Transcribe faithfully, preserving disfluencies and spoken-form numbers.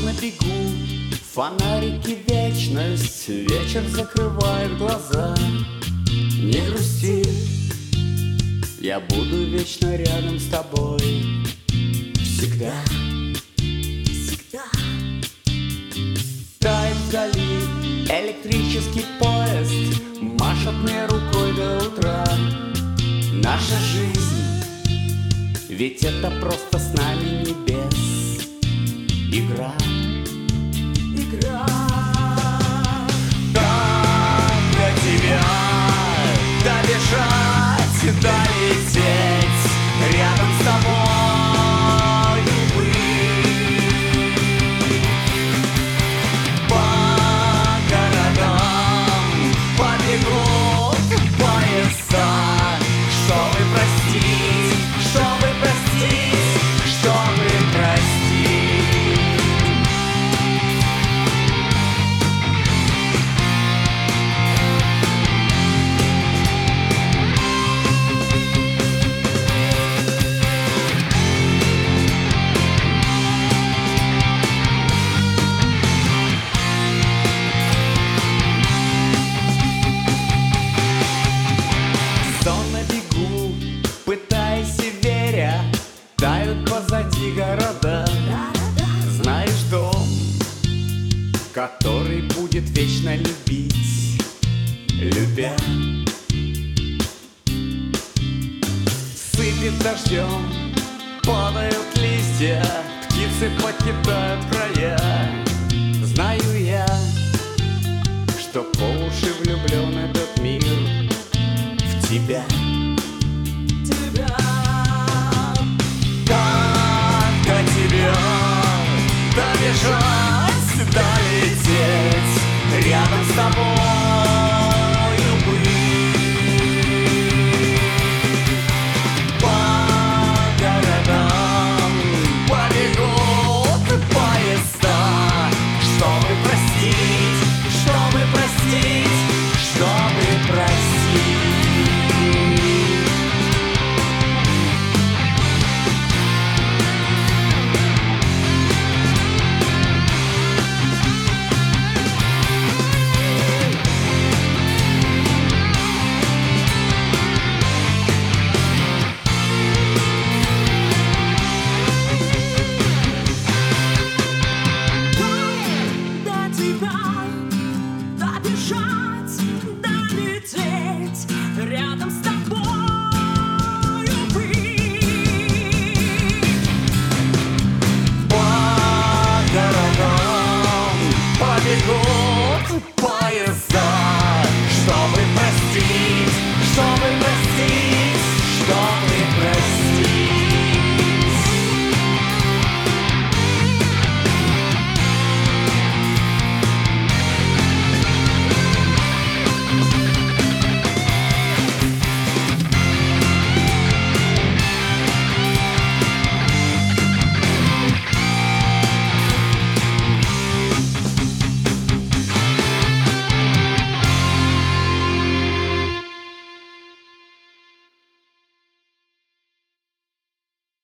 на бегу, фонарики вечность, вечер закрывает глаза. Не грусти, я буду вечно рядом с тобой. Всегда, всегда. Тает вдали электрический поезд, машет мне рукой до утра. Наша жизнь, ведь это просто с нами небес. Игра, игра. Как до тебя добежать, долететь, рядом с тобой быть. По городам побегут поезда, чтобы простить, чтобы простить, чтобы простить. Тают позади города. Знаешь дом, который будет вечно любить, любя. Сыпет дождем, падают листья, птицы покидают края. Знаю я, что по уши влюблен этот мир в тебя. Добежать, долететь, рядом с тобой.